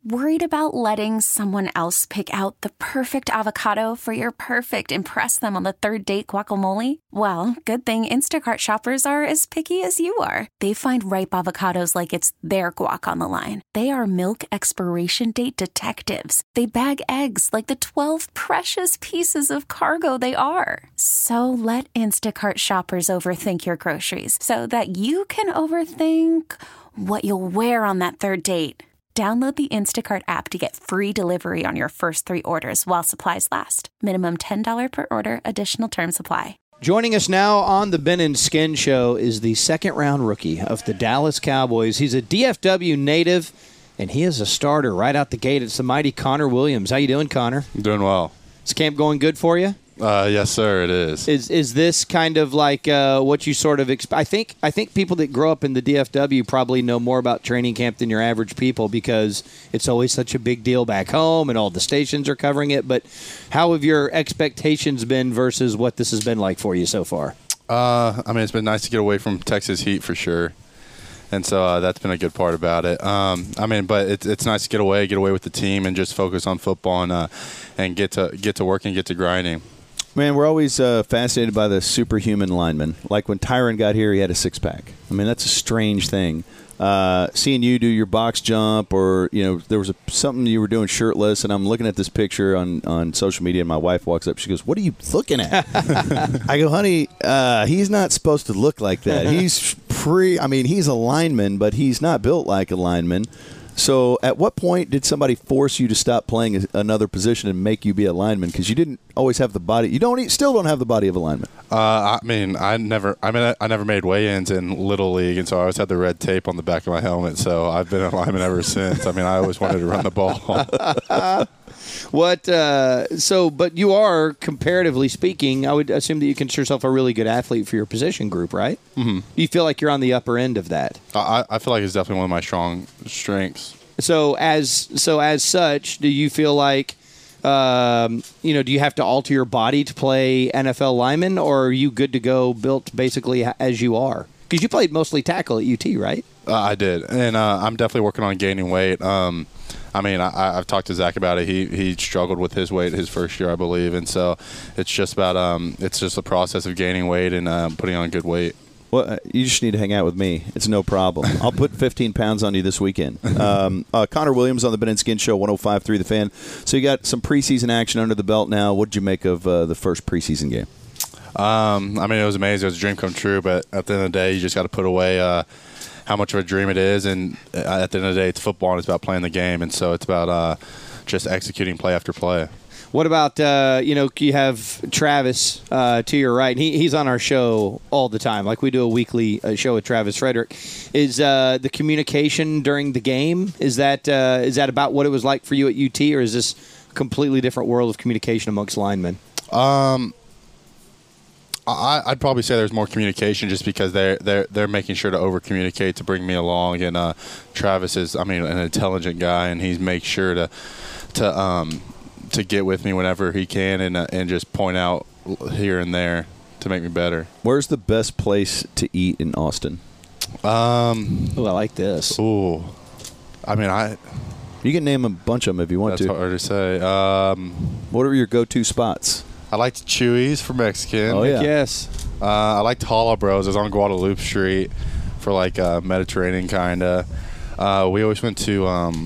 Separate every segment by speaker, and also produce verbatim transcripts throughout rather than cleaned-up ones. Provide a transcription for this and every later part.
Speaker 1: Worried about letting someone else pick out the perfect avocado for your perfect impress them on the third date guacamole? Well, good thing Instacart shoppers are as picky as you are. They find ripe avocados like it's their guac on the line. They are milk expiration date detectives. They bag eggs like the twelve precious pieces of cargo they are. So let Instacart shoppers overthink your groceries so that you can overthink what you'll wear on that third date. Download the Instacart app to get free delivery on your first three orders while supplies last. Minimum ten dollars per order. Additional terms apply.
Speaker 2: Joining us now on the Ben and Skin Show is the second-round rookie of the Dallas Cowboys. He's a D F W native, and he is a starter right out the gate. It's the mighty Connor Williams. How you doing, Connor?
Speaker 3: I'm doing well.
Speaker 2: Is camp going good for you?
Speaker 3: Uh, yes, sir, it is.
Speaker 2: Is is this kind of like uh, what you sort of expect? I think I think people that grow up in the D F W probably know more about training camp than your average people because it's always such a big deal back home and all the stations are covering it. But how have your expectations been versus what this has been like for you so far?
Speaker 3: Uh, I mean, it's been nice to get away from Texas heat for sure. And so uh, that's been a good part about it. Um, I mean, but it's it's nice to get away, get away with the team, and just focus on football and uh, and get to get to work and get to grinding.
Speaker 4: Man, we're always uh, fascinated by the superhuman lineman. Like when Tyron got here, he had a six-pack. I mean, that's a strange thing. Uh, seeing you do your box jump or, you know, there was a, something you were doing shirtless, and I'm looking at this picture on, on social media, and my wife walks up. She goes, "What are you looking at?" I go, "Honey, uh, he's not supposed to look like that. He's pre. I mean, he's a lineman, but he's not built like a lineman." So at what point did somebody force you to stop playing a, another position and make you be a lineman? Because you didn't always have the body. You don't still don't have the body of a lineman.
Speaker 3: Uh, I mean, I never. I mean, I, I never made weigh-ins in Little League, and so I always had the red tape on the back of my helmet. So I've been a lineman ever since. I mean, I always wanted to run the ball.
Speaker 2: What? Uh, so, but you are, comparatively speaking, I would assume that you consider yourself a really good athlete for your position group, right?
Speaker 3: Mm-hmm.
Speaker 2: You feel like you're on the upper end of that.
Speaker 3: I, I feel like it's definitely one of my strong strengths.
Speaker 2: So, as so as such, do you feel like, um, you know, do you have to alter your body to play N F L lineman, or are you good to go, built basically as you are? Because you played mostly tackle at U T, right?
Speaker 3: Uh, I did, and uh, I'm definitely working on gaining weight. Um, I mean, I, I've talked to Zach about it. He he struggled with his weight his first year, I believe, and so it's just about um, it's just a process of gaining weight and uh, putting on good weight.
Speaker 4: Well, uh, you just need to hang out with me. It's no problem. I'll put fifteen pounds on you this weekend. Um, uh, Connor Williams on the Ben and Skin Show, one oh five point three The Fan. So you got some preseason action under the belt now. What did you make of uh, the first preseason game?
Speaker 3: Um, I mean, it was amazing. It was a dream come true, but at the end of the day, you just got to put away uh, how much of a dream it is. And at the end of the day, it's football, and it's about playing the game. And so it's about uh, just executing play after play.
Speaker 2: What about, uh, you know, you have Travis uh, to your right. And he, he's on our show all the time. Like we do a weekly uh, show with Travis Frederick. Is uh, the communication during the game, is that uh, is that about what it was like for you at U T, or is this a completely different world of communication amongst linemen?
Speaker 3: Um, I, I'd probably say there's more communication just because they're, they're, they're making sure to over-communicate to bring me along. And uh, Travis is, I mean, an intelligent guy, and he makes sure to to um, – to get with me whenever he can and uh, and just point out here and there to make me better.
Speaker 4: Where's the best place to eat in Austin?
Speaker 3: Um,
Speaker 2: oh, I like this.
Speaker 3: Ooh, I mean, I.
Speaker 4: You can name a bunch of them if you want
Speaker 3: that's
Speaker 4: to.
Speaker 3: That's hard to say. Um,
Speaker 4: what are your go-to spots?
Speaker 3: I liked Chewy's for Mexican.
Speaker 4: Oh yeah.
Speaker 2: Yes.
Speaker 3: Uh, I liked Hollow Bros. It was on Guadalupe Street for like uh, Mediterranean kinda. Uh, we always went to. Um,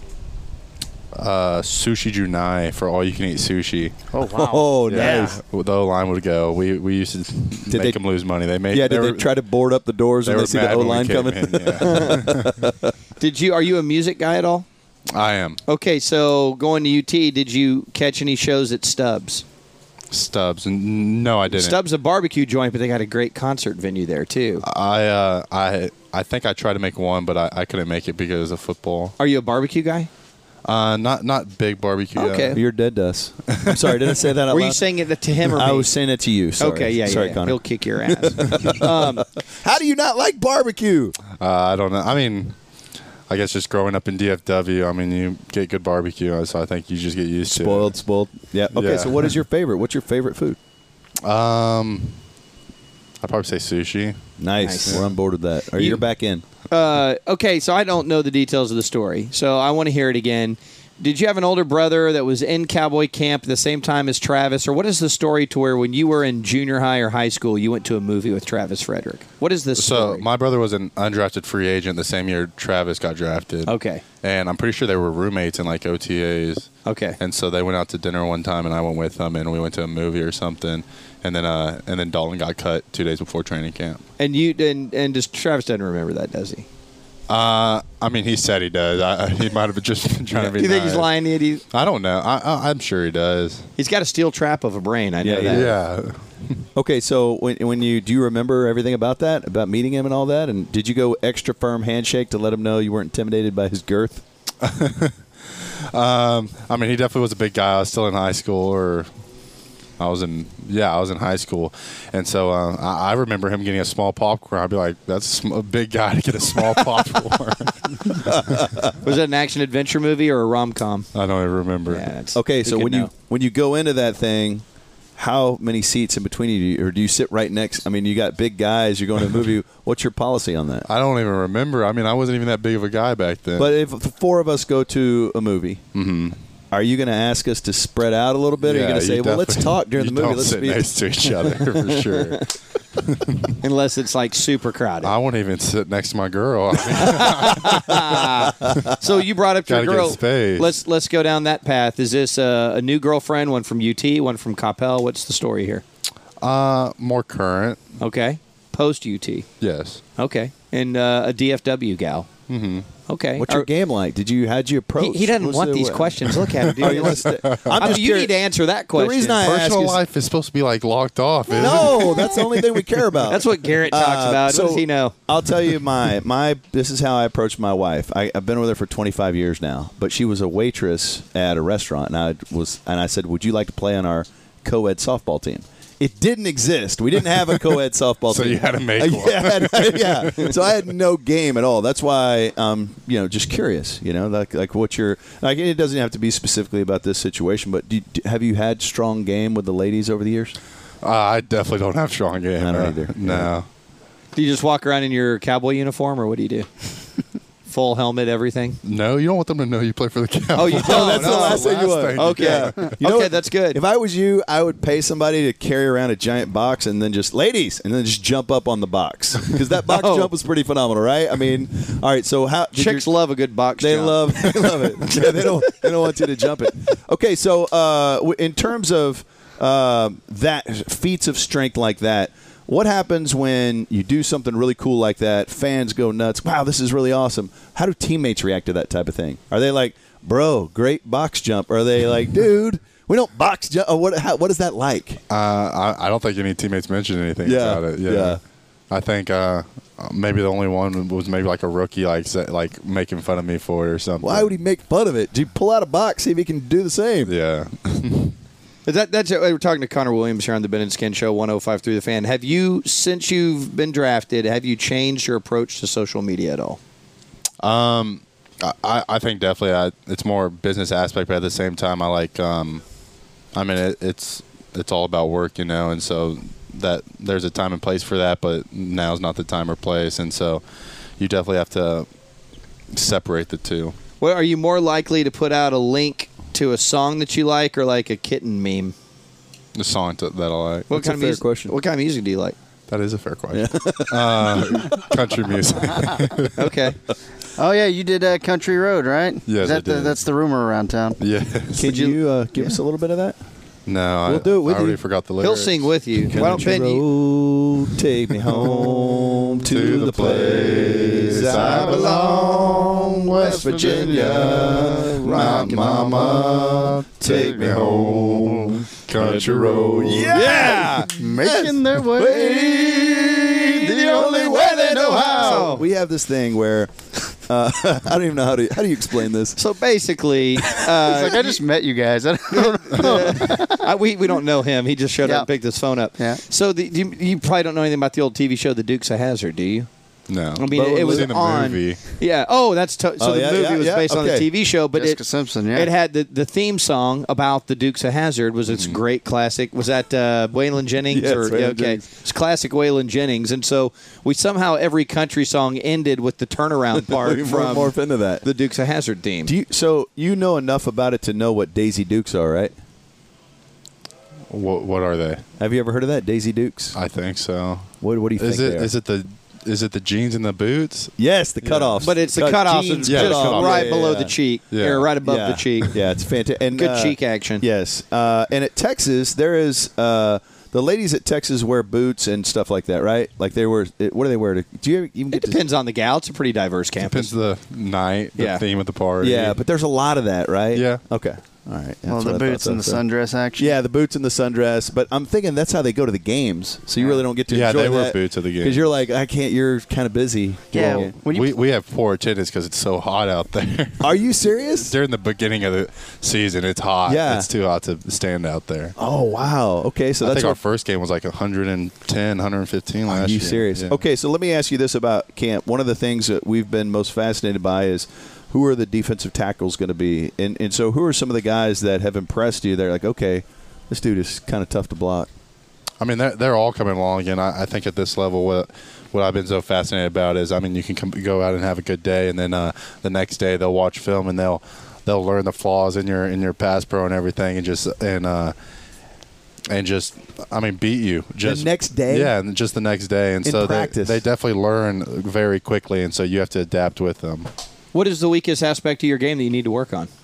Speaker 3: Uh, Sushi Junai for all you can eat sushi.
Speaker 2: Oh wow!
Speaker 4: Oh
Speaker 3: yeah.
Speaker 4: nice.
Speaker 3: The O line would go. We we used to
Speaker 4: did
Speaker 3: make
Speaker 4: they,
Speaker 3: them lose money. They made.
Speaker 4: Yeah.
Speaker 3: They
Speaker 4: did
Speaker 3: were,
Speaker 4: they try to board up the doors
Speaker 3: they
Speaker 4: when they see the O line coming?
Speaker 3: In, yeah.
Speaker 2: Did you? Are you a music guy at all?
Speaker 3: I am.
Speaker 2: Okay, so going to U T, did you catch any shows at Stubbs?
Speaker 3: Stubbs? No, I didn't.
Speaker 2: Stubbs a barbecue joint, but they got a great concert venue there too.
Speaker 3: I uh, I I think I tried to make one, but I, I couldn't make it because of football.
Speaker 2: Are you a barbecue guy?
Speaker 3: Uh, not not big barbecue.
Speaker 2: Okay.
Speaker 3: Uh,
Speaker 4: You're dead to us. I'm sorry, did I say that out
Speaker 2: Were
Speaker 4: loud?
Speaker 2: you saying it to him or me?
Speaker 4: I was saying it to you. Sorry.
Speaker 2: Okay, yeah,
Speaker 4: sorry,
Speaker 2: yeah.
Speaker 4: Connor.
Speaker 2: He'll kick your ass. um,
Speaker 4: How do you not like barbecue?
Speaker 3: Uh, I don't know. I mean, I guess just growing up in D F W, I mean, you get good barbecue, so I think you just get used
Speaker 4: spoiled,
Speaker 3: to it.
Speaker 4: Spoiled, spoiled. Yeah. Okay,
Speaker 3: Yeah.
Speaker 4: so what is your favorite? What's your favorite food?
Speaker 3: Um, I'd probably say sushi.
Speaker 4: Nice.
Speaker 2: Nice.
Speaker 4: We're on board with that. Or
Speaker 2: You-
Speaker 4: you're back in.
Speaker 2: Uh, okay, so I don't know the details of the story, so I want to hear it again. Did you have an older brother that was in cowboy camp at the same time as Travis, or what is the story to where when you were in junior high or high school, you went to a movie with Travis Frederick? What is this
Speaker 3: So
Speaker 2: story?
Speaker 3: my brother was an undrafted free agent the same year Travis got drafted.
Speaker 2: Okay.
Speaker 3: And I'm pretty sure they were roommates in like O T As.
Speaker 2: Okay.
Speaker 3: And so they went out to dinner one time, and I went with them, and we went to a movie or something. And then, uh, and then Dalton got cut two days before training camp.
Speaker 2: And you and and just Travis doesn't remember that, does he?
Speaker 3: Uh, I mean, he said he does. I, he might have just been trying to be.
Speaker 2: Do you think he's
Speaker 3: nice.
Speaker 2: lying? He,
Speaker 3: I don't know. I, I, I'm sure he does.
Speaker 2: he's got a steel trap of a brain. I know
Speaker 4: Yeah,
Speaker 2: that.
Speaker 3: Yeah.
Speaker 4: Okay, so when when you do you remember everything about that, about meeting him and all that, and did you go extra firm handshake to let him know you weren't intimidated by his girth?
Speaker 3: Um, I mean, he definitely was a big guy. I was still in high school, or I was in, yeah, I was in high school. And so uh, I, I remember him getting a small popcorn. I'd be like, that's a, sm- a big guy to get a small popcorn.
Speaker 2: Was that an action adventure movie or a rom com?
Speaker 3: I don't even remember.
Speaker 2: Yeah, that's
Speaker 4: Okay,
Speaker 2: good
Speaker 4: so
Speaker 2: to
Speaker 4: when you
Speaker 2: know.
Speaker 4: when you go into that thing, how many seats in between you, do you- or do you sit right next? I mean, you got big guys. You're going to a movie. What's your policy on that?
Speaker 3: I don't even remember. I mean, I wasn't even that big of a guy back then.
Speaker 4: But if the four of us go to a movie,
Speaker 3: mm-hmm.
Speaker 4: are you going to ask us to spread out a little bit? or are you going to say, well, let's talk during the movie?
Speaker 3: Don't
Speaker 4: Let's
Speaker 3: sit
Speaker 4: be
Speaker 3: next to each other for sure.
Speaker 2: Unless it's like super crowded.
Speaker 3: I won't even sit next to my girl. I mean,
Speaker 2: So you brought up your
Speaker 3: Gotta get
Speaker 2: girl.
Speaker 3: space.
Speaker 2: Let's let's go down that path. Is this uh, a new girlfriend? One from U T, one from Coppell. What's the story here?
Speaker 3: uh, more current,
Speaker 2: Okay, post U T.
Speaker 3: yes.
Speaker 2: Okay, and uh, a D F W gal.
Speaker 3: Mm-hmm.
Speaker 2: Okay,
Speaker 4: What's your
Speaker 2: Are-
Speaker 4: game like? Did you how'd you approach?
Speaker 2: He, he doesn't
Speaker 4: What's
Speaker 2: want
Speaker 4: the-
Speaker 2: these questions. Look at him. Dude.
Speaker 4: Oh, you want to stay- I'm
Speaker 2: I mean,
Speaker 4: just
Speaker 2: you
Speaker 4: curious-
Speaker 2: need to answer that question.
Speaker 4: reason I ask
Speaker 3: Personal
Speaker 4: is-
Speaker 3: life is supposed to be like locked off. Isn't it?
Speaker 4: No, that's the only thing we care about.
Speaker 2: That's what Garrett talks
Speaker 4: Uh,
Speaker 2: about.
Speaker 4: so
Speaker 2: what does he know?
Speaker 4: I'll tell you my my. This is how I approach my wife. I, I've been with her for twenty-five years now, but she was a waitress at a restaurant, and I was and I said, "Would you like to play on our co-ed softball team?" It didn't exist. We didn't have a co-ed softball
Speaker 3: So
Speaker 4: team.
Speaker 3: you had to make
Speaker 4: Uh,
Speaker 3: one.
Speaker 4: yeah, yeah. So I had no game at all. That's why, um, you know, just curious. You know, like like what you're like. It doesn't have to be specifically about this situation, but do, do, have you had strong game with the ladies over the years?
Speaker 3: Uh, I definitely don't have strong game.
Speaker 4: I don't
Speaker 3: uh,
Speaker 4: either.
Speaker 3: No.
Speaker 2: Do you just walk around in your cowboy uniform, or what do you do? Full helmet, everything.
Speaker 3: No, you don't want them to know you play for the Cowboys.
Speaker 2: Oh, you don't.
Speaker 4: that's the
Speaker 2: No,
Speaker 4: last thing you want.
Speaker 2: Okay.
Speaker 4: Yeah. You know
Speaker 2: okay,
Speaker 4: what?
Speaker 2: that's good.
Speaker 4: If I was you, I would pay somebody to carry around a giant box and then just ladies, and then just jump up on the box because that box
Speaker 2: Oh.
Speaker 4: jump was pretty phenomenal, right? I mean, all right. So how did
Speaker 2: Chicks
Speaker 4: your-
Speaker 2: love a good box
Speaker 4: They
Speaker 2: jump.
Speaker 4: love, they love it. Yeah, they don't, they don't want you to jump it. Okay, so uh, w- in terms of uh, that feats of strength like that, what happens when you do something really cool like that? Fans go nuts. Wow, this is really awesome. How do teammates react to that type of thing? Are they like, bro, great box jump? Or are they like, dude, we don't box jump? Or what? How, what is that like?
Speaker 3: Uh, I, I don't think any teammates mentioned anything
Speaker 4: Yeah,
Speaker 3: about it. Yeah.
Speaker 4: yeah.
Speaker 3: I think uh, maybe the only one was maybe like a rookie, like sa- like making fun of me for it or something.
Speaker 4: Why would he make fun of it? Do you pull out a box, see if he can do the same?
Speaker 3: Yeah.
Speaker 2: Is That, that's it. We're talking to Connor Williams here on the Ben and Skin Show, one oh five through the Fan. Have you, since you've been drafted, have you changed your approach to social media at all?
Speaker 3: Um, I, I think definitely I, it's more business aspect, but at the same time, I like. Um, I mean, it, it's it's all about work, you know, and so that there's a time and place for that, but now's not the time or place, and so you definitely have to separate the two.
Speaker 2: Well, are you more likely to put out a link to a song that you like, or like a kitten meme?
Speaker 3: The song to, that I like.
Speaker 2: What
Speaker 4: That's a
Speaker 2: kind of
Speaker 4: fair
Speaker 2: music?
Speaker 4: question.
Speaker 2: What kind of music do you like?
Speaker 3: That is a fair question. uh, country music.
Speaker 2: Okay.
Speaker 5: Oh yeah, you did uh, Country Road, right?
Speaker 3: Yes,
Speaker 5: Is that
Speaker 3: I
Speaker 5: The,
Speaker 3: did.
Speaker 5: that's the rumor around town.
Speaker 3: Yes.
Speaker 4: Could you, uh, give us a little bit of that?
Speaker 3: No,
Speaker 4: We'll
Speaker 3: I,
Speaker 4: do it with
Speaker 3: I already
Speaker 4: you.
Speaker 3: forgot the
Speaker 2: He'll
Speaker 3: lyrics.
Speaker 2: sing with you. Why don't
Speaker 4: Country
Speaker 2: Ben? You,
Speaker 4: road, take me home to the place I belong, West Virginia. Rock mama, take me home,
Speaker 3: Country road.
Speaker 4: Yeah,
Speaker 5: Making their way.
Speaker 4: the only way they know how. We have this thing where uh, I don't even know how to. How do you explain this?
Speaker 2: so basically,
Speaker 5: It's
Speaker 2: uh,
Speaker 5: like I just met you guys. I don't know.
Speaker 2: I, we we don't know him. He just showed
Speaker 5: Yeah.
Speaker 2: up and picked his phone up.
Speaker 5: Yeah.
Speaker 2: So the, you, you probably don't know anything about the old T V show The Dukes of Hazzard, do you?
Speaker 3: No.
Speaker 2: I mean,
Speaker 4: Bo
Speaker 2: it, it was
Speaker 3: in the
Speaker 2: on.
Speaker 3: movie.
Speaker 2: Yeah. Oh, that's to, so
Speaker 4: Oh,
Speaker 2: the
Speaker 4: yeah,
Speaker 2: movie
Speaker 4: yeah,
Speaker 2: was
Speaker 4: yeah,
Speaker 2: based on the
Speaker 4: okay.
Speaker 2: T V show, but
Speaker 5: Jessica
Speaker 2: it
Speaker 5: Simpson, yeah.
Speaker 2: it had the, the theme song about the Dukes of Hazzard was its great classic. Was that uh, Waylon Jennings?
Speaker 4: Yes,
Speaker 2: or
Speaker 4: Waylon
Speaker 2: yeah, okay,
Speaker 4: Jennings.
Speaker 2: it's classic Waylon Jennings, and so we somehow every country song ended with the turnaround part
Speaker 4: We
Speaker 2: from
Speaker 4: morph into that.
Speaker 2: the Dukes of Hazzard theme.
Speaker 4: Do you, so you know enough about it to know what Daisy Dukes are, right?
Speaker 3: What, what are they?
Speaker 4: Have you ever heard of that, Daisy Dukes?
Speaker 3: I think so.
Speaker 4: What, what do you think
Speaker 3: Is it
Speaker 4: they are?
Speaker 3: is it the is it the jeans and the boots?
Speaker 4: Yes, the cutoffs.
Speaker 2: But it's the
Speaker 4: Cut-
Speaker 2: cutoffs.
Speaker 4: jeans
Speaker 2: It's
Speaker 3: yeah,
Speaker 2: just
Speaker 3: cutoff.
Speaker 2: right
Speaker 4: Yeah,
Speaker 2: below
Speaker 4: yeah,
Speaker 2: the cheek,
Speaker 3: Yeah.
Speaker 2: or right above
Speaker 4: yeah.
Speaker 2: the cheek.
Speaker 4: Yeah, it's fantastic. And,
Speaker 2: Good
Speaker 4: uh,
Speaker 2: cheek action.
Speaker 4: Yes, uh, and at Texas there is uh, the ladies at Texas wear boots and stuff like that, right? Like they wear. What do they wear? To, do you even
Speaker 2: It
Speaker 4: get
Speaker 2: depends on the gal. It's a pretty diverse campus.
Speaker 3: Depends the night, the
Speaker 2: Yeah.
Speaker 3: theme of the party.
Speaker 4: to? Yeah, but there's a lot of that, right?
Speaker 3: Yeah.
Speaker 4: Okay. All right.
Speaker 5: Well,
Speaker 4: That's
Speaker 5: the
Speaker 4: what I
Speaker 5: boots
Speaker 4: thought
Speaker 5: and the
Speaker 4: so.
Speaker 5: sundress action.
Speaker 4: Yeah, the boots and the sundress. But I'm thinking that's how they go to the games. So you really don't get to
Speaker 3: Yeah,
Speaker 4: enjoy
Speaker 3: they wear
Speaker 4: that
Speaker 3: boots at the
Speaker 4: because
Speaker 3: games.
Speaker 4: you're like, I can't. You're kind of busy.
Speaker 5: Yeah,
Speaker 4: Well,
Speaker 5: when you
Speaker 3: we we have poor attendance because it's so hot out there.
Speaker 4: Are you serious?
Speaker 3: During the beginning of the season, it's hot.
Speaker 4: Yeah.
Speaker 3: It's too hot to stand out there.
Speaker 4: Oh wow. Okay, so
Speaker 3: I
Speaker 4: that's
Speaker 3: think our
Speaker 4: what.
Speaker 3: first game was like one hundred ten, one hundred fifteen last
Speaker 4: Are
Speaker 3: year.
Speaker 4: you serious?
Speaker 3: Yeah.
Speaker 4: Okay, so let me ask you this about camp. One of the things that we've been most fascinated by is who are the defensive tackles going to be, and and so who are some of the guys that have impressed you? They're like, okay, this dude is kind of tough to block.
Speaker 3: I mean, they're, they're all coming along, and I, I think at this level, what what I've been so fascinated about is, I mean, you can come, go out and have a good day, and then uh, the next day they'll watch film and they'll they'll learn the flaws in your in your pass pro and everything, and just and uh, and just I mean, beat you just
Speaker 4: next day?
Speaker 3: Yeah, and just the next day, and
Speaker 4: In
Speaker 3: so they,
Speaker 4: practice.
Speaker 3: they definitely learn very quickly, and so you have to adapt with them.
Speaker 2: What is the weakest aspect of your game that you need to work on?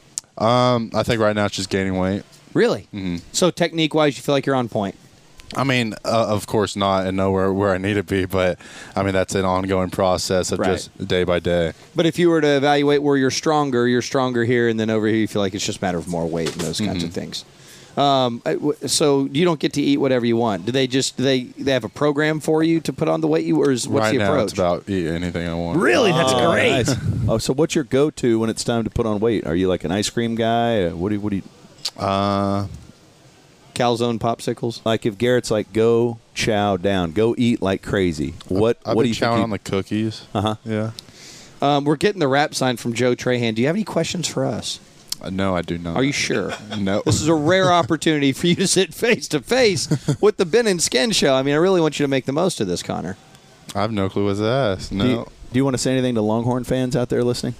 Speaker 3: Um, I think right now it's just gaining weight.
Speaker 2: Really?
Speaker 3: Mm-hmm.
Speaker 2: So technique-wise, you feel like you're on point.
Speaker 3: I mean, uh, of course not, and know where, where I need to be, but I mean that's an ongoing process of
Speaker 2: Right.
Speaker 3: just day by day.
Speaker 2: But if you were to evaluate where you're stronger, you're stronger here, and then over here you feel like it's just a matter of more weight and those kinds of things. Um, I- w- so you don't get to eat whatever you want. Do they just do they they have a program for you to put on the weight you, or is what's
Speaker 3: right
Speaker 2: the
Speaker 3: now,
Speaker 2: approach?
Speaker 3: it's about eat anything I want.
Speaker 2: Really, that's
Speaker 4: Oh,
Speaker 2: great.
Speaker 4: nice. Oh, so what's your go-to when it's time to put on weight? Are you like an ice cream guy? Uh, What do you, what do you
Speaker 3: Uh,
Speaker 2: Calzone popsicles.
Speaker 4: like? If Garrett's like, go chow down, go eat like crazy. What
Speaker 3: I've
Speaker 4: what
Speaker 3: been
Speaker 4: do you think?
Speaker 3: chowing
Speaker 4: you-
Speaker 3: on the cookies.
Speaker 4: Uh-huh.
Speaker 3: Yeah.
Speaker 2: Um, we're getting the rap sign from Joe Trahan. Do you have any questions for us?
Speaker 3: Uh, no, I do not.
Speaker 2: Are you sure?
Speaker 3: No.
Speaker 2: This is a rare opportunity for you to sit face to face with the Ben and Skin Show. I mean, I really want you to make the most of this, Connor.
Speaker 3: I have no clue what to ask. No.
Speaker 4: Do you, do you want to say anything to Longhorn fans out there listening?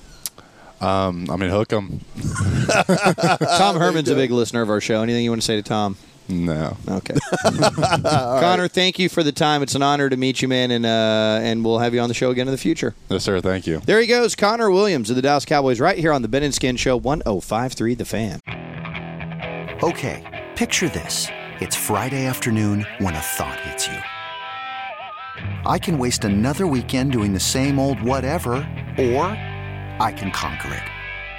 Speaker 3: um, I mean, hook them.
Speaker 2: Tom Herman's a big listener of our show. Anything you want to say to Tom?
Speaker 3: No.
Speaker 2: Okay. Connor, thank you for the time. It's an honor to meet you, man, and uh, and we'll have you on the show again in the future.
Speaker 3: Yes, sir. Thank you.
Speaker 2: There he goes, Connor Williams of the Dallas Cowboys, right here on the Ben and Skin Show, one oh five point three The Fan.
Speaker 6: Okay, picture this. It's Friday afternoon when a thought hits you. I can waste another weekend doing the same old whatever, or I can conquer it.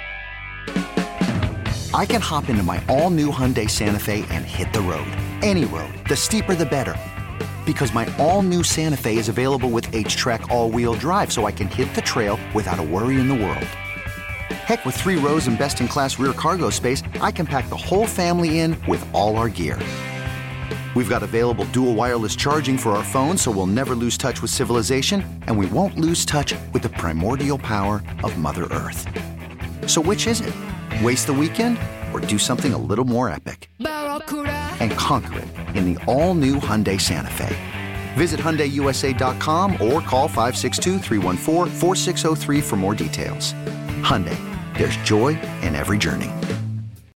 Speaker 6: I can hop into my all-new Hyundai Santa Fe and hit the road. Any road. The steeper, the better. Because my all-new Santa Fe is available with H-Track all-wheel drive, so I can hit the trail without a worry in the world. Heck, with three rows and best-in-class rear cargo space, I can pack the whole family in with all our gear. We've got available dual wireless charging for our phones, so we'll never lose touch with civilization, and we won't lose touch with the primordial power of Mother Earth. So which is it? Waste the weekend or do something a little more epic? And conquer it in the all-new Hyundai Santa Fe. Visit Hyundai U S A dot com or call five six two, three one four, four six zero three for more details. Hyundai, there's joy in every journey.